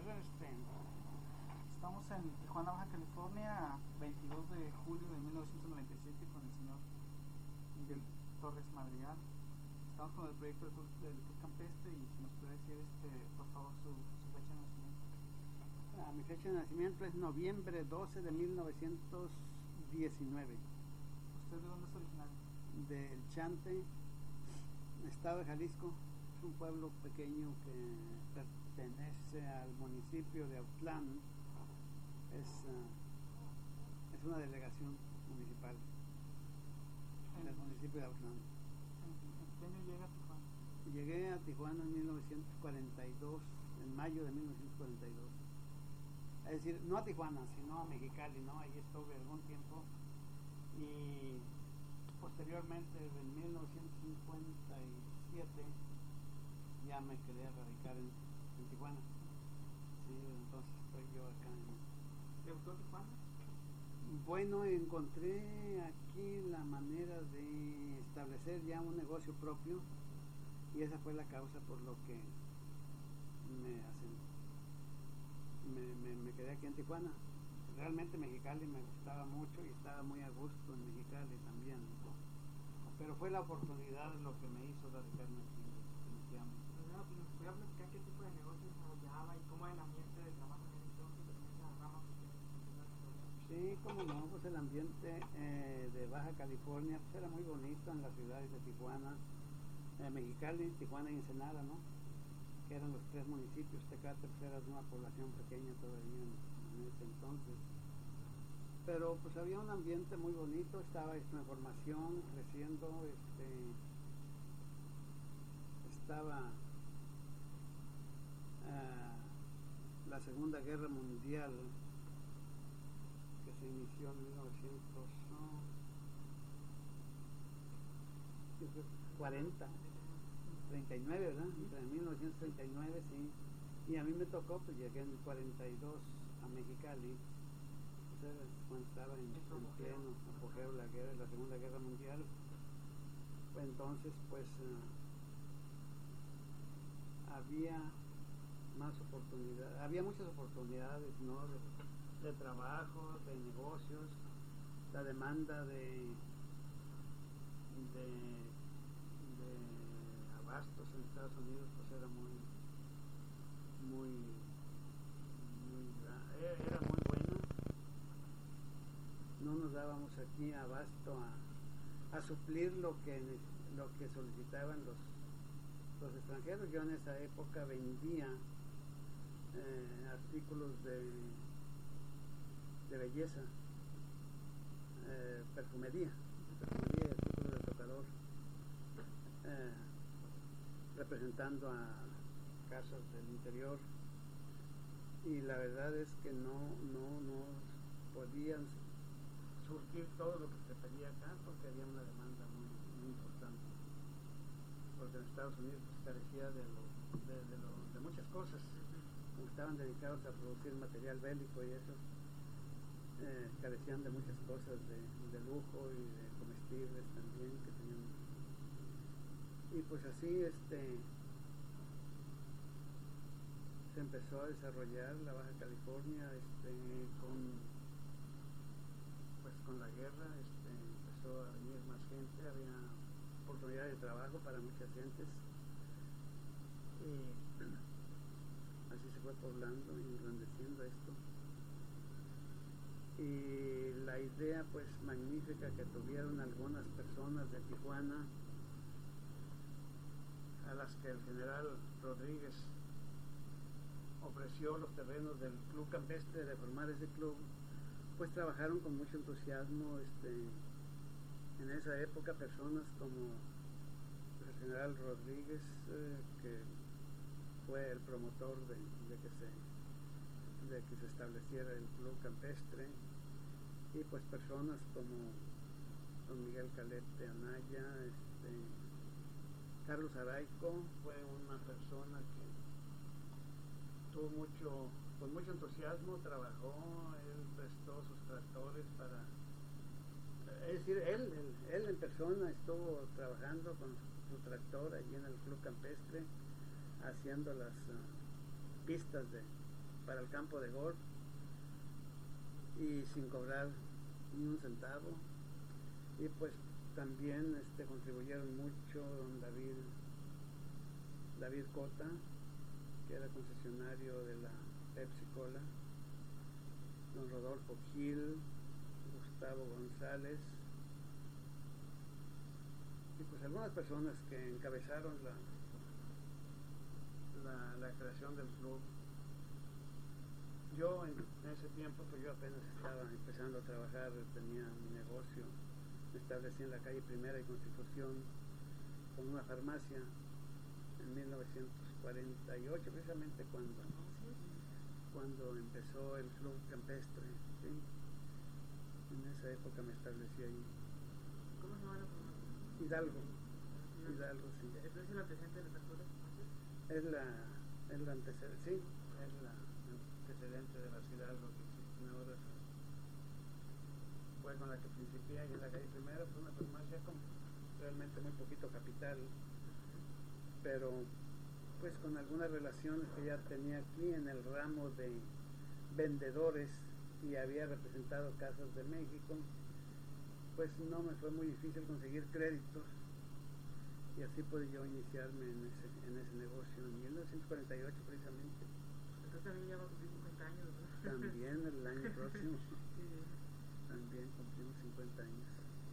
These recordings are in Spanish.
Estamos en Tijuana, Baja California, 22 de julio de 1997 con el señor Miguel Torres Madrigal. Estamos con el proyecto del Club Campestre y si nos puede decir, por favor, su fecha de nacimiento. Mi fecha de nacimiento es noviembre 12 de 1919. ¿Usted de dónde es originario? Del Chante, estado de Jalisco. Es un pueblo pequeño que pertenece al municipio de Autlán. Es una delegación municipal del municipio de Autlán. ¿En qué año llega a Tijuana? Llegué a Tijuana en 1942, en mayo de 1942. Es decir, no a Tijuana, sino a Mexicali, ¿no? Ahí estuve algún tiempo. Y posteriormente, en 1957, ya me quedé a radicar en Tijuana. Sí, entonces estoy yo acá ¿Le gustó Tijuana? Bueno, encontré aquí la manera de establecer ya un negocio propio y esa fue la causa por lo que me quedé aquí en Tijuana. Realmente Mexicali me gustaba mucho y estaba muy a gusto en Mexicali también, ¿no? Pero fue la oportunidad lo que me hizo radicarme aquí definitivamente. ¿Nos puede platicar qué tipo de negocio desarrollaba y cómo era el ambiente de trabajo en el entonces en esa rama? Sí, como no, pues el ambiente de Baja California pues era muy bonito en las ciudades de Tijuana, Mexicali, Tijuana y Ensenada, ¿no? Que eran los tres municipios. Tecate pues era de una población pequeña todavía en ese entonces. Pero pues había un ambiente muy bonito, estaba en formación, creciendo, estaba la Segunda Guerra Mundial, que se inició en 39, ¿verdad? En 1939, sí. Y a mí me tocó, pues llegué en el 42 a Mexicali, cuando estaba en pleno apogeo la Segunda Guerra Mundial. Entonces, pues había más oportunidades, había muchas oportunidades, ¿no? De trabajo, de negocios. La demanda de abastos en Estados Unidos pues era era muy buena. No nos dábamos aquí abasto a suplir lo que solicitaban los extranjeros. Yo en esa época vendía artículos de belleza, perfumería y artículos de tocador, representando a casas del interior, y la verdad es que no podían surtir todo lo que se pedía acá porque había una demanda muy importante, porque en Estados Unidos pues carecía de muchas cosas, como estaban dedicados a producir material bélico y eso, carecían de muchas cosas de lujo y de comestibles también que tenían. Y pues así se empezó a desarrollar la Baja California con la guerra. Empezó a venir más gente, había oportunidad de trabajo para muchas gentes y así se fue poblando y engrandeciendo esto. Y la idea pues magnífica que tuvieron algunas personas de Tijuana, a las que el general Rodríguez ofreció los terrenos del Club Campestre, de formar ese club, pues trabajaron con mucho entusiasmo. En esa época personas como el general Rodríguez, que fue el promotor de que se estableciera el Club Campestre, y pues personas como don Miguel Calete Anaya, Carlos Araico fue una persona que tuvo con mucho entusiasmo, trabajó, él prestó sus tractores es decir, él en persona estuvo trabajando con su tractor allí en el Club Campestre, haciendo las pistas para el campo de golf y sin cobrar ni un centavo. Y pues también contribuyeron mucho don David Cota, que era concesionario de la Pepsi Cola, don Rodolfo Gil, Gustavo González, y pues algunas personas que encabezaron la creación del club. Yo en ese tiempo, pues yo apenas estaba empezando a trabajar, tenía mi negocio, me establecí en la calle Primera y Constitución con una farmacia en 1948, precisamente cuando empezó el club campestre, ¿sí? En esa época me establecí ahí. ¿Cómo se llama la farmacia? Hidalgo, sí. ¿Es el antecedente de las actuales farmacias? Es el antecedente, sí, es la antecedente de las Hidalgo que existen ahora. Fue con la que principié ahí en la calle Primera, fue una farmacia con realmente muy poquito capital, pero pues con algunas relaciones que ya tenía aquí en el ramo de vendedores y había representado Casas de México, pues no me fue muy difícil conseguir créditos y así pude yo iniciarme en ese negocio en 1948 precisamente. Entonces también ya va a cumplir 50 años, ¿no? También el año próximo. Sí. También cumplimos 50 años.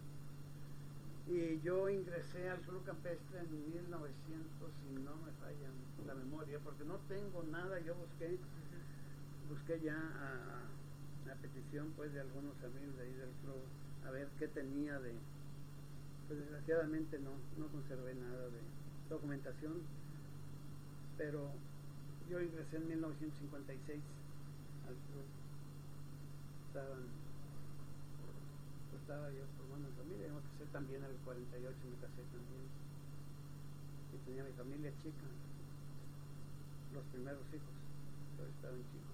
Y yo ingresé al Club Campestre en 1900, si no me falla la memoria, porque no tengo nada. Yo busqué ya a petición pues de algunos amigos de ahí del club a ver qué tenía de, pues desgraciadamente no conservé nada de documentación, pero yo ingresé en 1956 al club. Estaba yo formando mi familia, yo me casé también en el 48, me casé también y tenía mi familia chica, los primeros hijos, pero estaban chicos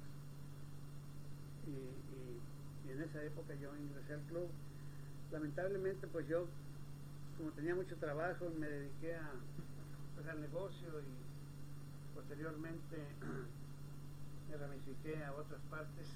y en esa época yo ingresé al club. Lamentablemente pues yo, como tenía mucho trabajo, me dediqué al negocio y posteriormente me ramifiqué a otras partes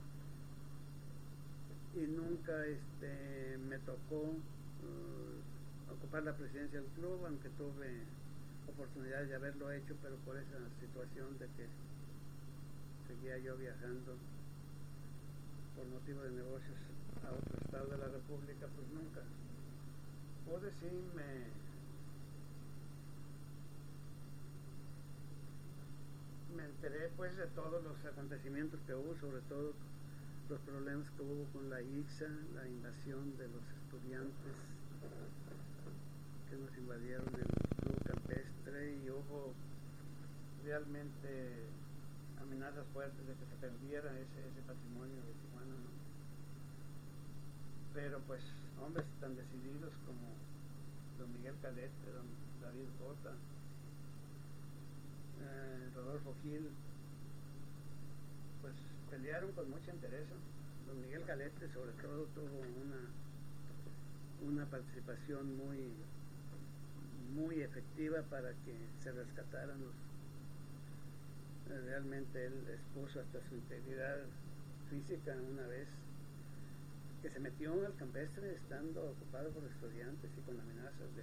y nunca me tocó ocupar la presidencia del club, aunque tuve oportunidad de haberlo hecho, pero por esa situación de que seguía yo viajando por motivo de negocios a otro estado de la República, pues nunca pude. Sí me enteré pues de todos los acontecimientos que hubo, sobre todo los problemas que hubo con la ICSA, la invasión de los estudiantes que nos invadieron el club campestre, y hubo realmente amenazas fuertes de que se perdiera ese patrimonio de Tijuana, ¿no? Pero pues hombres tan decididos como don Miguel Calete, don David Cota, Rodolfo Gil, pues pelearon con mucha entereza. Don Miguel Calete sobre todo tuvo una participación muy efectiva para que se rescataran realmente él expuso hasta su integridad física una vez que se metió al campestre estando ocupado por estudiantes y con amenazas de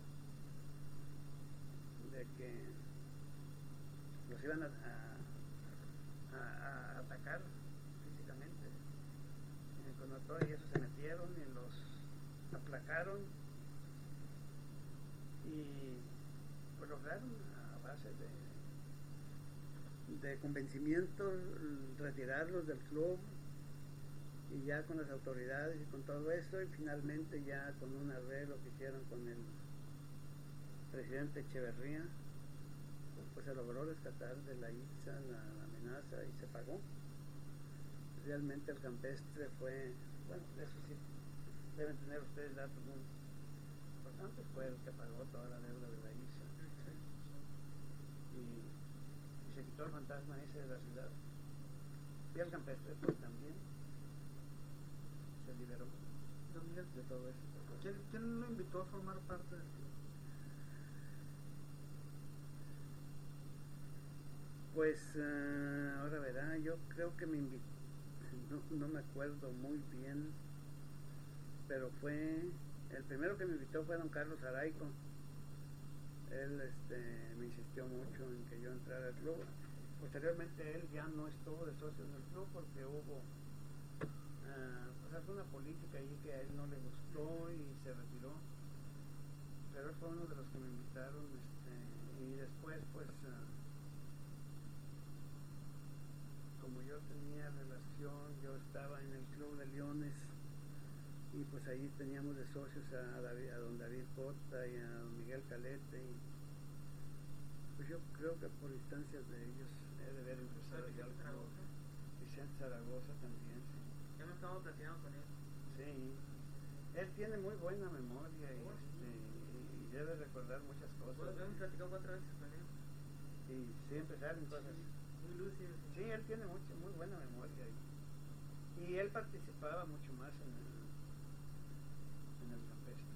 que los iban a atacar físicamente. Con todo y eso se metieron y los aplacaron y pues lograron a base de convencimiento retirarlos del club, y ya con las autoridades y con todo esto, y finalmente ya con un arreglo que hicieron con el presidente Echeverría, pues se logró rescatar de la ICSA la amenaza y se pagó. Realmente el campestre fue, bueno, eso sí deben tener ustedes datos muy importantes, fue el que pagó toda la deuda de la ICSA y se quitó el fantasma ese de la ciudad, y el campestre pues también se liberó de todo eso. ¿Quién lo invitó a formar parte del club? Pues ahora verá, yo creo que me invitó, no me acuerdo muy bien, pero el primero que me invitó fue don Carlos Araico. Él me insistió mucho en que yo entrara al club. Posteriormente él ya no estuvo de socio en el club porque hubo pues alguna política allí que a él no le gustó y se retiró. Pero él fue uno de los que me invitaron, y después pues como yo tenía relación, yo estaba en el Club de Leones y pues ahí teníamos de socios a don David Cota y a don Miguel Calete, y pues yo creo que por instancias de ellos he de haber ingresado ya al club. Vicente Zaragoza también, sí. Ya me estaba platicando con él. Sí, él tiene muy buena memoria y debe recordar muchas cosas. Bueno, hemos platicado 4 veces con él. Y siempre salen cosas. Muy lúcido. Sí, él tiene muy buena memoria y él participaba mucho más en el campestre,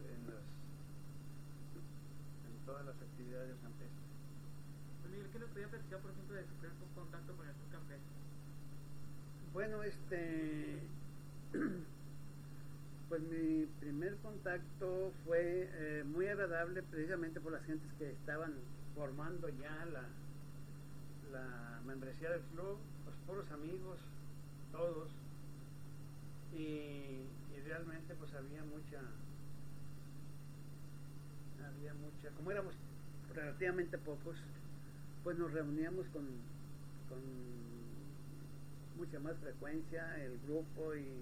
en todas las actividades del campestre. Pues Miguel, ¿qué nos podía platicar, por ejemplo, de su primer contacto con el club campestre? Bueno, pues mi primer contacto fue muy agradable precisamente por las gentes que estaban formando ya la membresía del club, los puros amigos, todos, y realmente pues había mucha, como éramos relativamente pocos, pues nos reuníamos con mucha más frecuencia el grupo y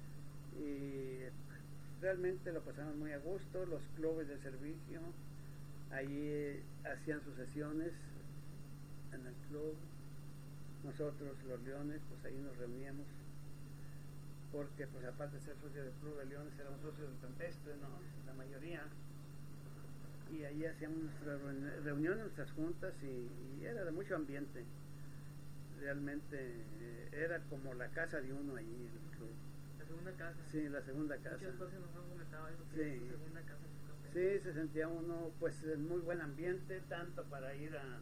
realmente lo pasamos muy a gusto. Los clubes de servicio ahí hacían sus sesiones en el club, nosotros los Leones pues ahí nos reuníamos porque pues aparte de ser socios del Club de Leones éramos socios del campestre, ¿no? La mayoría, y ahí hacíamos nuestras reuniones, nuestras juntas, y era de mucho ambiente. Realmente era como la casa de uno ahí, el club. La segunda casa. Sí, la segunda casa. Muchas cosas nos han comentado eso, que Sí. es su segunda casa. Sí, se sentía uno pues en muy buen ambiente, tanto para ir a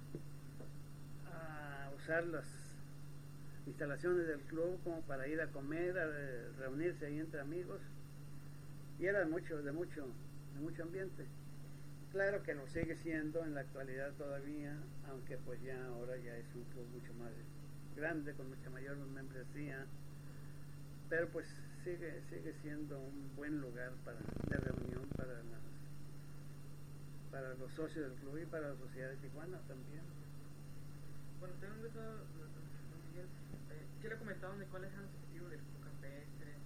usar las instalaciones del club como para ir a comer, a reunirse ahí entre amigos, y era de mucho ambiente. Claro que lo sigue siendo en la actualidad todavía, aunque pues ya ahora ya es un club mucho más grande, con mucha mayor membresía, pero pues sigue siendo un buen lugar de reunión para los socios del club y para la sociedad de Tijuana también. Bueno, tengo eso, Miguel, ¿qué le comentaban de cuáles eran los objetivos del club campestre?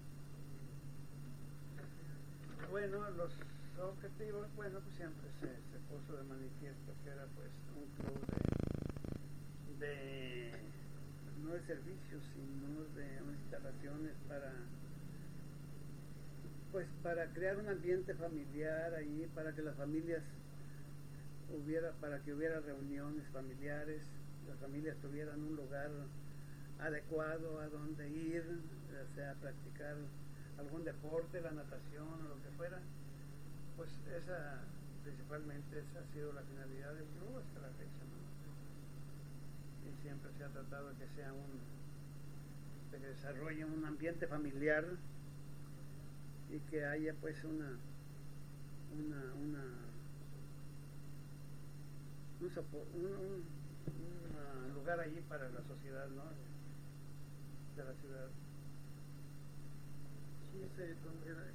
Bueno, los objetivos, bueno, pues siempre se puso de manifiesto que era pues un club no de servicios, sino de instalaciones para crear un ambiente familiar ahí, para que las familias para que hubiera reuniones familiares, las familias tuvieran un lugar adecuado a donde ir, o sea, practicar algún deporte, la natación o lo que fuera. Pues principalmente esa ha sido la finalidad del club hasta la fecha, ¿no? Y siempre se ha tratado de que desarrolle un ambiente familiar y que haya pues un lugar allí para la sociedad, ¿no? De la ciudad. Sí, ¿dónde era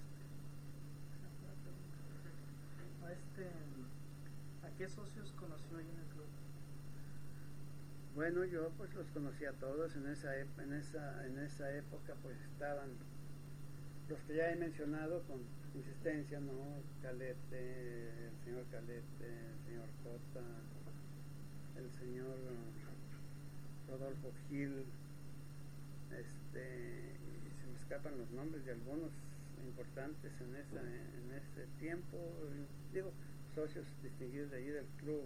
¿a qué socios conoció ahí en el club? Bueno, yo pues los conocí a todos en esa época, pues estaban los que ya he mencionado con insistencia, ¿no? Calete, el señor Calete, el señor Cota, el señor Rodolfo Gil, se me escapan los nombres de algunos importantes en ese tiempo, digo, socios distinguidos de allí del club.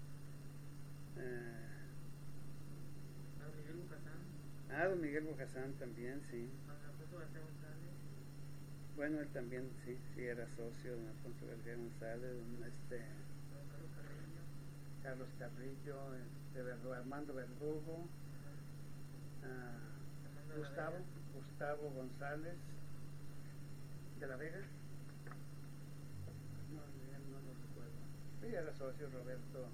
Don Miguel Bujasán también, sí. Bueno, él también sí era socio, don Alfonso García González, Carlos Carrillo, Armando Verdugo, Gustavo González de la Vega, no lo recuerdo. Sí, era socio Roberto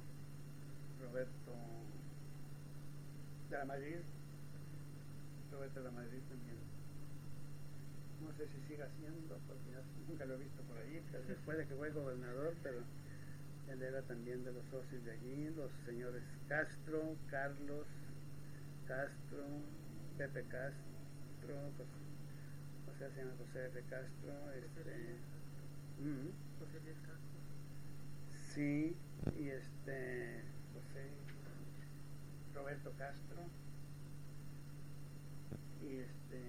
de la Madrid, Roberto de la Madrid también. No sé si sigue haciendo, porque nunca lo he visto por allí, después de que fue gobernador, pero él era también de los socios de allí, los señores Castro, Carlos Castro, Pepe Castro, José se llama José F. Castro, José Luis Castro. Sí, y José Roberto Castro, y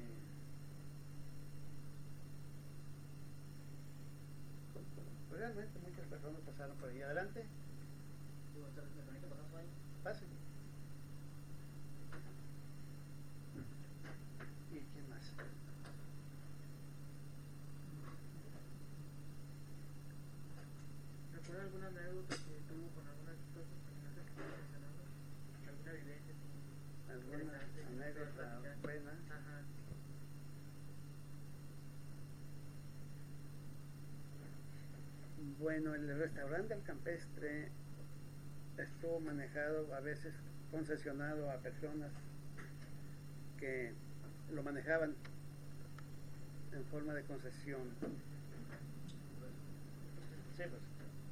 pues realmente muchas personas pasaron por ahí. Adelante. Pase. ¿Y quién más? ¿Recuerda alguna anécdota que tuvo con alguna de estos personajes que estaba mencionando? ¿Alguna vivencia? ¿Alguna anécdota buena? Ajá. Bueno, el restaurante El Campestre estuvo manejado, a veces concesionado a personas que lo manejaban en forma de concesión. Sí, pues.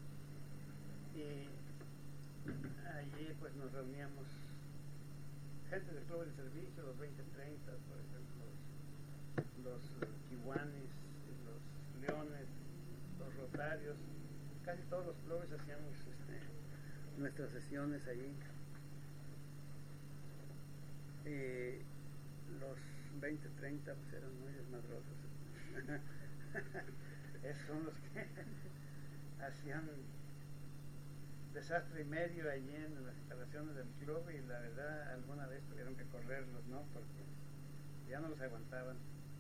Y allí pues nos reuníamos gente del Club del Servicio, los 2030, por ejemplo, los Kiwanis, los Leones, los Rotarios, casi todos los clubes hacíamos nuestras sesiones allí. Los 2030 pues eran muy desmadrosos. Esos son los que hacían desastre y medio allí en las instalaciones del club, y la verdad alguna vez tuvieron que correrlos, ¿no? Porque ya no los aguantaban.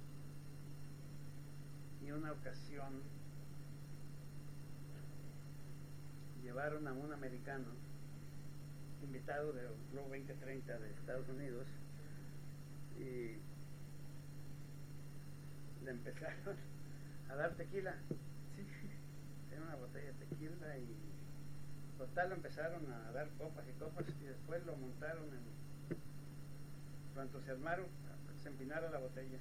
Y una ocasión llevaron a un americano invitado del Club 2030 de Estados Unidos, y le empezaron a dar tequila. Sí. Era una botella de tequila, y total empezaron a dar copas y copas, y después lo montaron lo entusiasmaron, se empinara la botella.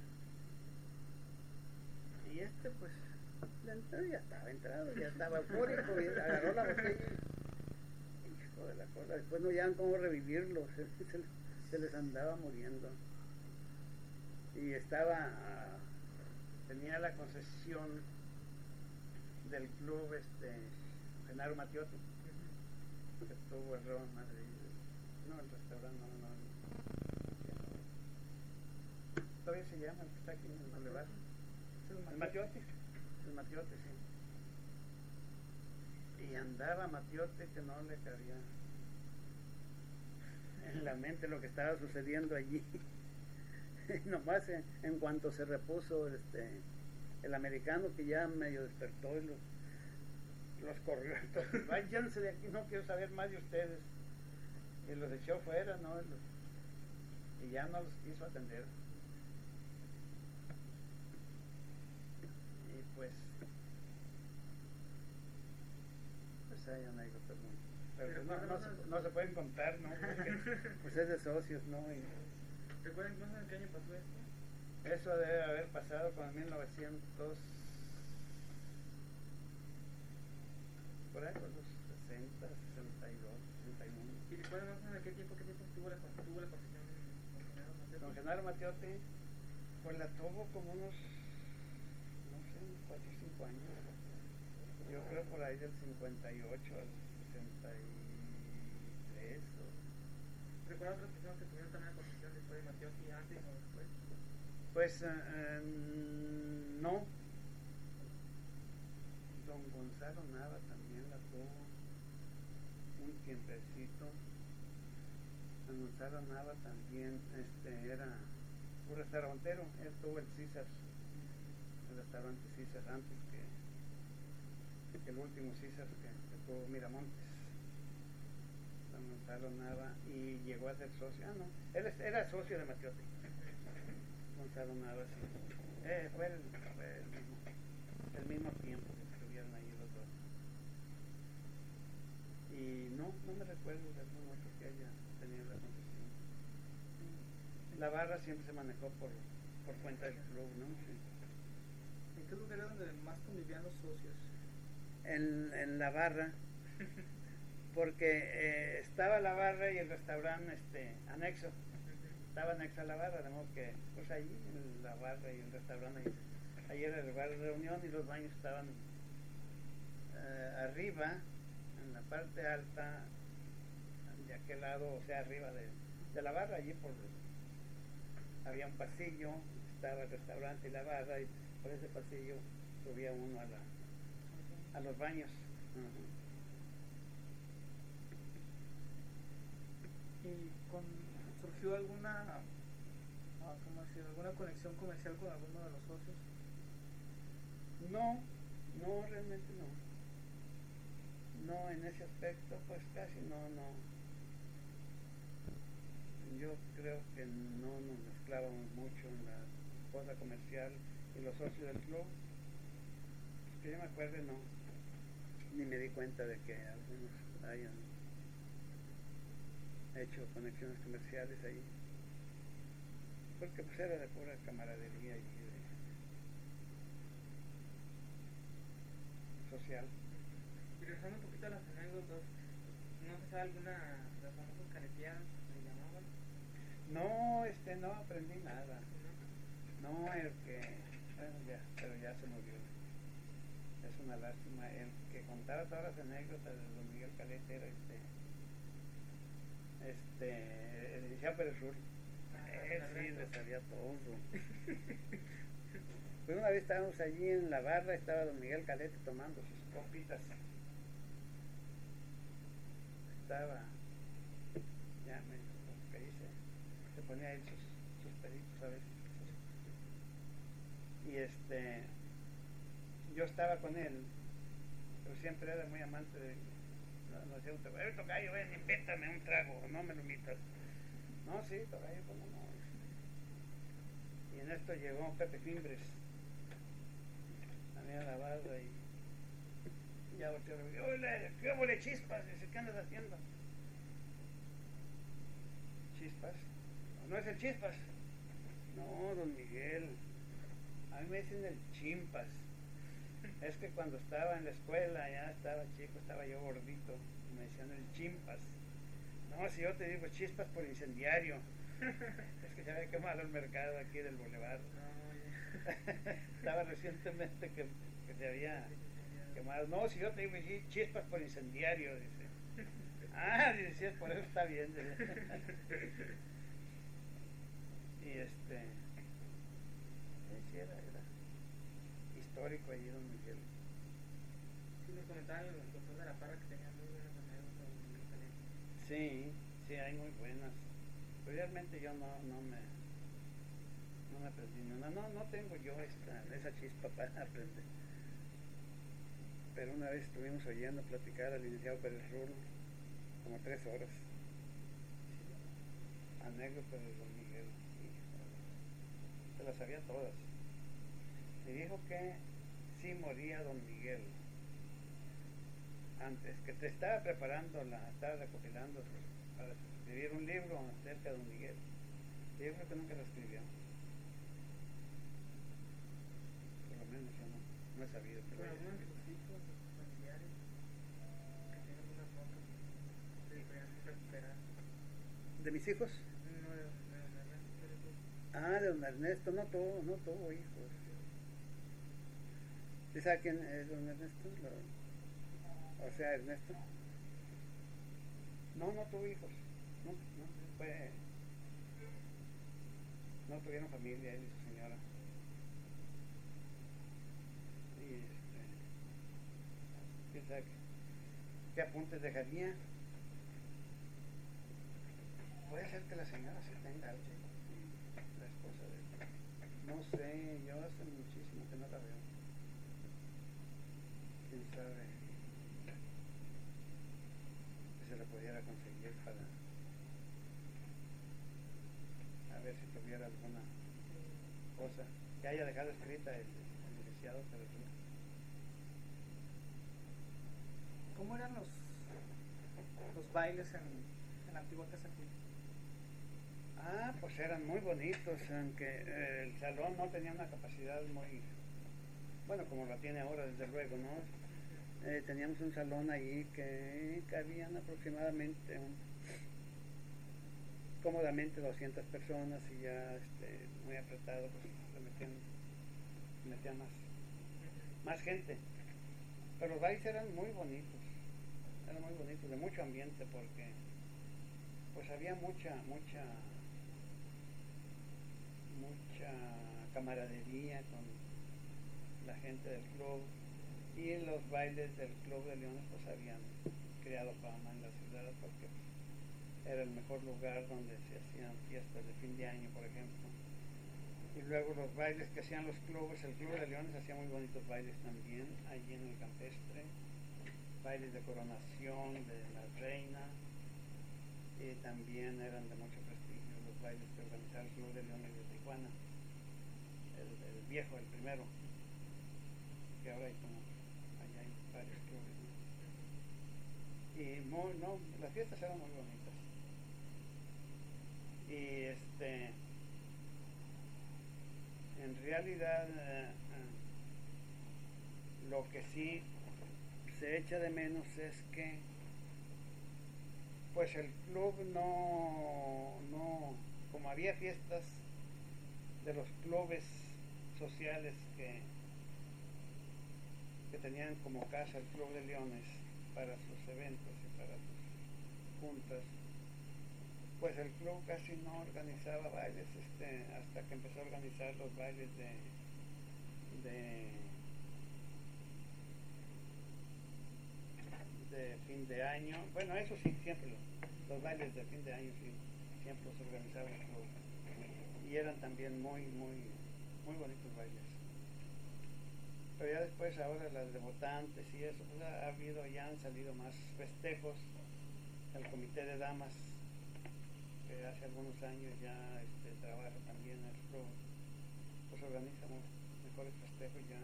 Y pues ya estaba entrado, ya estaba eufórico, y agarró la botella. Hijo de la cola, después no hallaban cómo revivirlo, se les andaba muriendo. Y tenía la concesión del club Genaro Matiotti, que estuvo el Roma el restaurante, todavía se llama, el que está aquí en el Boulevard. El Matiotti, sí. Y andaba Matiotti que no le cabía en la mente lo que estaba sucediendo allí. Nomás en cuanto se repuso el americano, que ya medio despertó, y los corrió. Entonces, váyanse de aquí, no quiero saber más de ustedes. Y los echó fuera, ¿no? Y ya no los quiso atender. Y pues hay anécdotas, ¿no? Pero no se pueden contar, ¿no? Porque, pues es de socios, ¿no? ¿Recuerdan más en qué año pasó esto? Eso debe haber pasado con 1900, por ahí, por los 60, 62, 61. ¿Y recuerdan más en qué tiempo tuvo la concesión con Genaro Matiotti? Pues la tuvo como unos, no sé, 4 o 5 años. Yo creo por ahí del 58 al 63. ¿Recuerdan otras personas que tuvieron también la concesión después de Matiotti, antes o después? Pues no. Don Gonzalo Nava también la tuvo un tiempecito. Don Gonzalo Nava también era un restaurantero. Él tuvo el restaurante César, antes que el último César que tuvo Miramontes. Don Gonzalo Nava, y llegó a ser socio. Ah, no, él era socio de Matiote. Gonzalo Nava, sí. Fue el mismo tiempo que estuvieron ahí los dos. Y no me recuerdo de algún otro que haya tenido la concesión. La barra siempre se manejó por cuenta del club, ¿no? Sí. ¿En qué lugar era donde más convivían los socios? En la barra, porque estaba la barra y el restaurante anexo. Estaba anexo a la barra, de modo que pues allí en la barra y el restaurante, ahí era el lugar de reunión y los baños estaban arriba, en la parte alta, de aquel lado, o sea, arriba de la barra, allí había un pasillo, estaba el restaurante y la barra, y por ese pasillo subía uno a los baños. ¿Y surgió alguna conexión comercial con alguno de los socios? No, realmente no. No, en ese aspecto pues casi no. Yo creo que no nos mezclábamos mucho en la cosa comercial y los socios del club. Pues que yo me acuerde, no, ni me di cuenta de que algunos hayan hecho conexiones comerciales ahí, porque pues era de pura camaradería y social. Y regresando un poquito a las anécdotas, ¿no se sabe alguna de las famosas careteadas que le llamaban? No aprendí nada. No, el que, bueno, pero ya se murió. Es una lástima. El que contaba todas las anécdotas de don Miguel Caleta era el licenciado Pérez Rul. Él sí le sabía todo. Pues una vez estábamos allí en la barra, estaba don Miguel Caleta tomando sus copitas. Estaba, ya me dijo, ¿qué dice? Se ponía ahí sus peditos a veces. Y yo estaba con él, pero siempre era muy amante de... No decía un tocayo, tocayo, ven, invítame un trago, no me lo invitas. No, sí, tocayo, ¿cómo no? Y en esto llegó Pepe Fimbres, a la barra, y ya volteó y dijo, hola, ¿qué huele Chispas? Dice, ¿qué andas haciendo? ¿Chispas? No es el Chispas. No, don Miguel, a mí me dicen el Chimpas. Es que cuando estaba en la escuela, ya estaba chico, estaba yo gordito, y me decían el Chimpas. No, si yo te digo Chispas por incendiario. Es que se había quemado el mercado aquí del Boulevard. Estaba recientemente que se había quemado. No, si yo te digo Chispas por incendiario, dice. Ah, dice, por eso está bien. Y sí, era histórico allí don Miguel. Sí, me comentaba el doctor de la Parra que tenía muy buenas anécdotas de Miguel Caleta. Sí, hay muy buenas. Pero realmente yo no me aprendí nada. No tengo yo esa chispa para aprender. Pero una vez estuvimos oyendo platicar al licenciado Pérez Rulo como 3 horas. Anécdotas de don Miguel. Se las sabía todas. Y dijo que sí moría don Miguel antes, que te estaba preparando, estaba recopilando para escribir un libro acerca de don Miguel. Y yo creo que nunca lo escribió. Por lo menos yo no he sabido. Pero algunos de sus hijos, de sus familiares, que tienen algunas notas de podrían recuperar. ¿De mis hijos? No, de Ernesto Pérez Rul. Ah, de don Ernesto, no tuvo hijos. ¿Sí sabe quién es don Ernesto? O sea, Ernesto. No tuvo hijos. No tuvieron familia él y su señora. Y quién sabe qué apuntes dejaría. Puede ser que la señora sí tenga algo, la esposa de él. No sé, yo hace muchísimo que no la veo. Quién sabe que se le pudiera conseguir para a ver si tuviera alguna cosa que haya dejado escrita el licenciado, pero sí. ¿Cómo eran los bailes en la antigua Casa Gil? Ah, pues eran muy bonitos, aunque el salón no tenía una capacidad muy, bueno, como la tiene ahora, desde luego, ¿no? Teníamos un salón ahí que cabían aproximadamente cómodamente 200 personas y ya muy apretado, pues se metían más gente. Pero los bailes eran muy bonitos, de mucho ambiente, porque pues había mucha camaradería con la gente del club, y los bailes del Club de Leones pues habían creado fama en la ciudad, porque era el mejor lugar donde se hacían fiestas de fin de año, por ejemplo. Y luego los bailes que hacían los clubes, el Club de Leones hacía muy bonitos bailes también allí en el campestre, bailes de coronación de la reina, y también eran de mucho prestigio los bailes que organizaba el Club de Leones de Tijuana, el viejo, el primero, que ahora hay como, allá hay varios clubes, ¿no? Y las fiestas eran muy bonitas. Y en realidad lo que sí se echa de menos es que pues el club como había fiestas de los clubes sociales que tenían como casa el Club de Leones para sus eventos y para sus juntas, pues el club casi no organizaba bailes hasta que empezó a organizar los bailes de fin de año. Bueno, eso sí, siempre los bailes de fin de año sí, siempre los organizaba el club, y eran también muy bonitos bailes. Pero ya después, ahora las de votantes y eso, pues ya han salido más festejos. El comité de damas, que hace algunos años ya trabaja también en el club, pues organiza mejores festejos ya.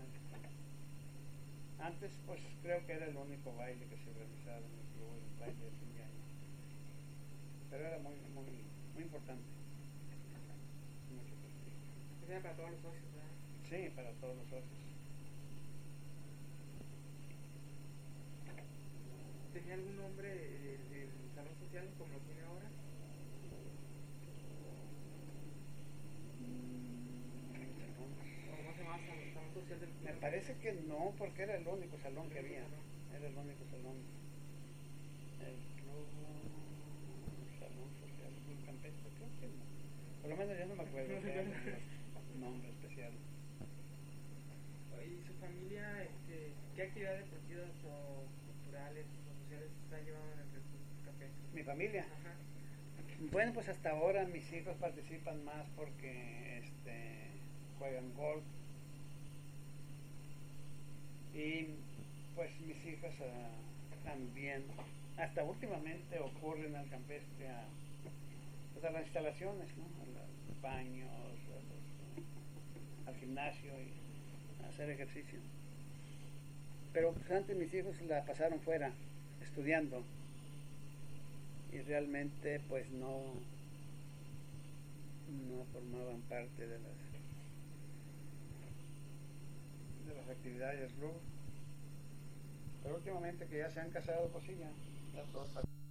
Antes pues creo que era el único baile que se organizaba en el club, el baile de fin de año, pero era muy importante, mucho prestigio. Era para todos los socios, ¿verdad? Sí, para todos los socios. ¿Tenía algún nombre el salón social como lo tiene ahora? ¿O cómo se llamaba el salón social del club? Me parece que no, porque era el único salón que había. Era el único salón. El club, salón social del campestre, creo que no. Por lo menos yo no me acuerdo el nombre especial. ¿Y su familia, qué actividades deportivas o culturales o sociales está llevando en el club campestre? ¿Mi familia? Ajá. Bueno, pues hasta ahora mis hijos participan más porque juegan golf, y pues mis hijas también, hasta últimamente ocurren al campestre a las instalaciones, ¿no? A los baños, al gimnasio y a hacer ejercicio. Pero pues antes mis hijos la pasaron fuera estudiando, y realmente pues no formaban parte de las actividades del club. Pero últimamente que ya se han casado, pues sí, ya todos